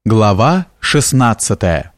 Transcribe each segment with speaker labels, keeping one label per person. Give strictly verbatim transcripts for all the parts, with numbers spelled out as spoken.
Speaker 1: Глава шестнадцатая.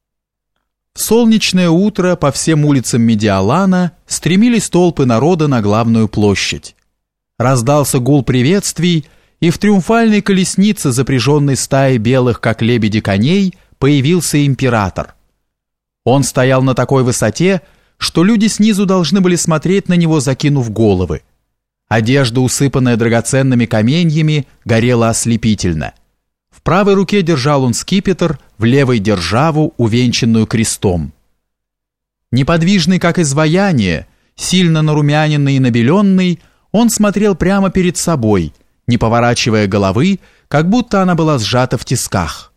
Speaker 1: В солнечное утро по всем улицам Медиалана стремились толпы народа на главную площадь. Раздался гул приветствий, и в триумфальной колеснице, запряженной стаей белых, как лебеди, коней, появился император. Он стоял на такой высоте, что люди снизу должны были смотреть на него, закинув головы. Одежда, усыпанная драгоценными каменьями, горела ослепительно. В правой руке держал он скипетр, в левой державу, увенчанную крестом. Неподвижный, как изваяние, сильно нарумяненный и набеленный, он смотрел прямо перед собой, не поворачивая головы, как будто она была сжата в тисках.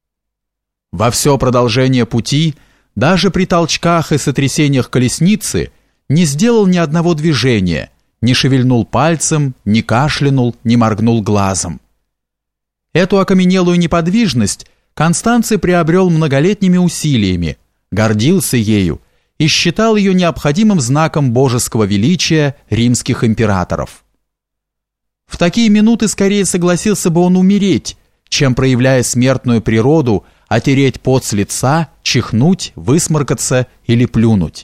Speaker 1: Во все продолжение пути, даже при толчках и сотрясениях колесницы, не сделал ни одного движения, не шевельнул пальцем, не кашлянул, не моргнул глазом. Эту окаменелую неподвижность Констанций приобрел многолетними усилиями, гордился ею и считал ее необходимым знаком божеского величия римских императоров. В такие минуты скорее согласился бы он умереть, чем, проявляя смертную природу, отереть пот с лица, чихнуть, высморкаться или плюнуть.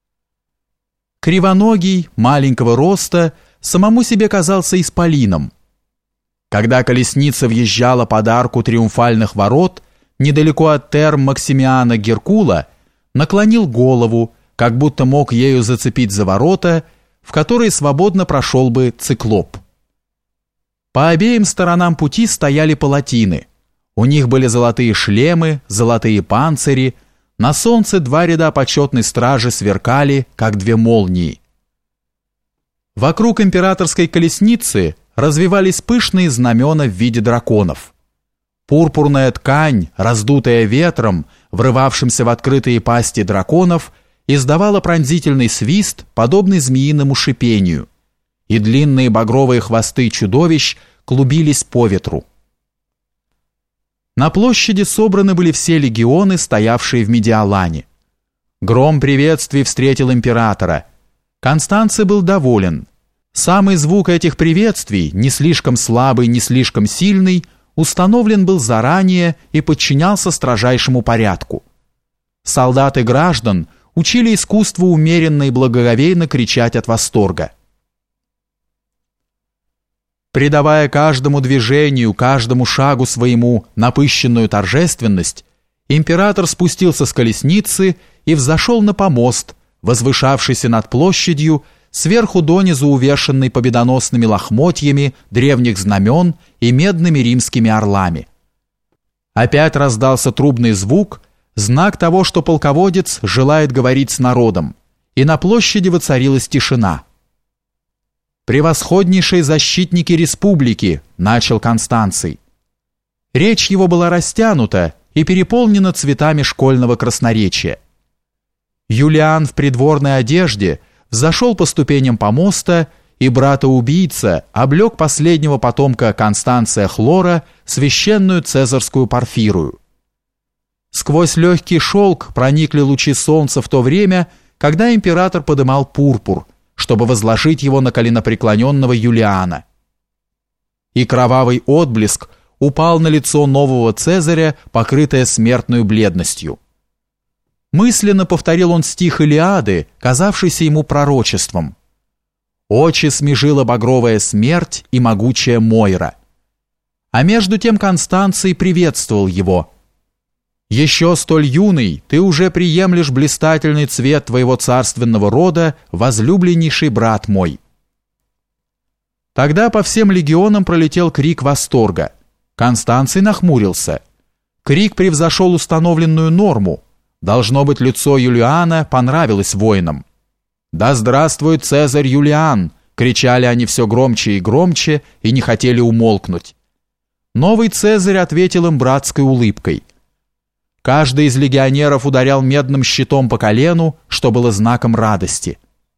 Speaker 1: Кривоногий, маленького роста, самому себе казался исполином. Когда колесница въезжала под арку триумфальных ворот, недалеко от терм Максимиана Геркула, наклонил голову, как будто мог ею зацепить за ворота, в которые свободно прошел бы циклоп. По обеим сторонам пути стояли палатины. У них были золотые шлемы, золотые панцири, на солнце два ряда почетной стражи сверкали, как две молнии. Вокруг императорской колесницы развивались пышные знамена в виде драконов. Пурпурная ткань, раздутая ветром, врывавшимся в открытые пасти драконов, издавала пронзительный свист, подобный змеиному шипению, и длинные багровые хвосты чудовищ клубились по ветру. На площади собраны были все легионы, стоявшие в Медиалане. Гром приветствий встретил императора. Констанций был доволен. Самый звук этих приветствий, не слишком слабый, не слишком сильный, установлен был заранее и подчинялся строжайшему порядку. Солдаты граждан учили искусству умеренно и благоговейно кричать от восторга. Придавая каждому движению, каждому шагу своему напыщенную торжественность, император спустился с колесницы и взошел на помост, возвышавшийся над площадью, сверху донизу увешанный победоносными лохмотьями древних знамен и медными римскими орлами. Опять раздался трубный звук, знак того, что полководец желает говорить с народом, и на площади воцарилась тишина. «Превосходнейшие защитники республики», — начал Констанций. Речь его была растянута и переполнена цветами школьного красноречия. Юлиан в придворной одежде взошел по ступеням помоста, и брата-убийца облег последнего потомка Констанция Хлора священную цезарскую порфирую. Сквозь легкий шелк проникли лучи солнца в то время, когда император подымал пурпур, чтобы возложить его на коленопреклоненного Юлиана. И кровавый отблеск упал на лицо нового Цезаря, покрытое смертной бледностью. Мысленно повторил он стих Илиады, казавшийся ему пророчеством. «Очи смежила багровая смерть и могучая Мойра». А между тем Констанций приветствовал его. «Еще столь юный, ты уже приемлешь блистательный цвет твоего царственного рода, возлюбленнейший брат мой». Тогда по всем легионам пролетел крик восторга. Констанций нахмурился. Крик превзошел установленную норму. Должно быть, лицо Юлиана понравилось воинам. «Да здравствует Цезарь Юлиан!» — кричали они все громче и громче и не хотели умолкнуть. Новый Цезарь ответил им братской улыбкой. Каждый из легионеров ударял медным щитом по колену, что было знаком радости.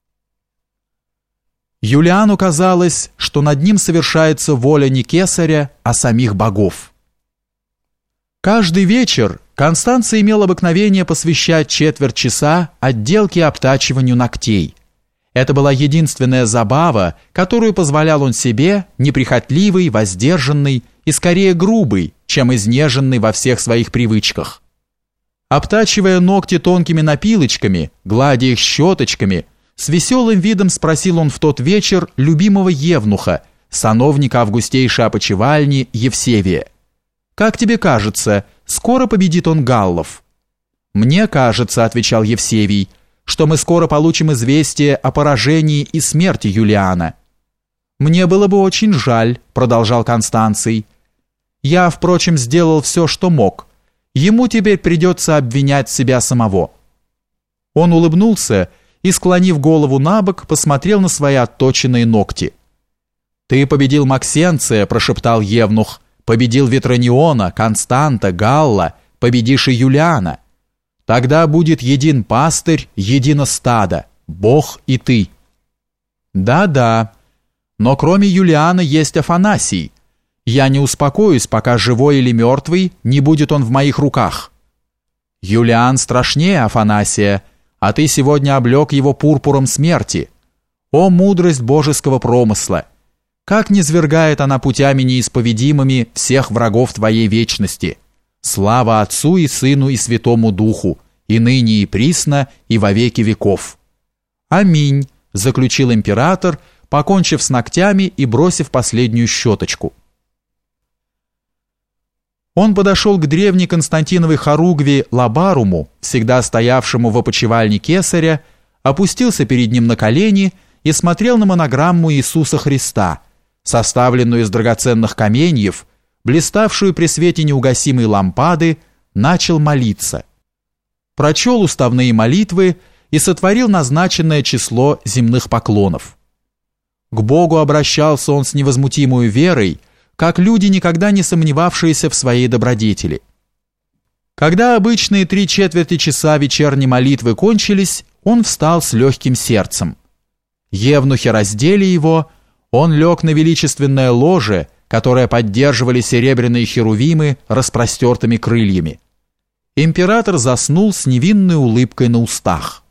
Speaker 1: Юлиану казалось, что над ним совершается воля не кесаря, а самих богов. Каждый вечер Констанций имел обыкновение посвящать четверть часа отделке и обтачиванию ногтей. Это была единственная забава, которую позволял он себе, неприхотливый, воздержанный и скорее грубый, чем изнеженный во всех своих привычках. Обтачивая ногти тонкими напилочками, гладя их щеточками, с веселым видом спросил он в тот вечер любимого евнуха, сановника августейшей опочивальни Евсевия: «Как тебе кажется, скоро победит он галлов?» «Мне кажется, — отвечал Евсевий, — что мы скоро получим известие о поражении и смерти Юлиана». «Мне было бы очень жаль, — продолжал Констанций. Я, впрочем, сделал все, что мог. Ему теперь придется обвинять себя самого». Он улыбнулся и, склонив голову набок, посмотрел на свои отточенные ногти. «Ты победил Максенция, — прошептал евнух, — победил Ветрониона, Константа, Галла, победишь и Юлиана. Тогда будет един пастырь, едино стадо, Бог и ты». «Да-да, но кроме Юлиана есть Афанасий. Я не успокоюсь, пока живой или мертвый не будет он в моих руках». «Юлиан страшнее Афанасия, а ты сегодня облег его пурпуром смерти. О, мудрость божеского промысла! Как низвергает она путями неисповедимыми всех врагов твоей вечности! Слава Отцу и Сыну и Святому Духу, и ныне и присно, и во веки веков». «Аминь», — заключил император, покончив с ногтями и бросив последнюю щеточку. Он подошел к древней Константиновой хоругви Лабаруму, всегда стоявшему в опочивальне кесаря, опустился перед ним на колени и смотрел на монограмму Иисуса Христа, составленную из драгоценных каменьев, блиставшую при свете неугасимой лампады, начал молиться. Прочел уставные молитвы и сотворил назначенное число земных поклонов. К Богу обращался он с невозмутимой верой, как люди, никогда не сомневавшиеся в своей добродетели. Когда обычные три четверти часа вечерней молитвы кончились, он встал с легким сердцем. Евнухи раздели его, он лег на величественное ложе, которое поддерживали серебряные херувимы распростертыми крыльями. Император заснул с невинной улыбкой на устах.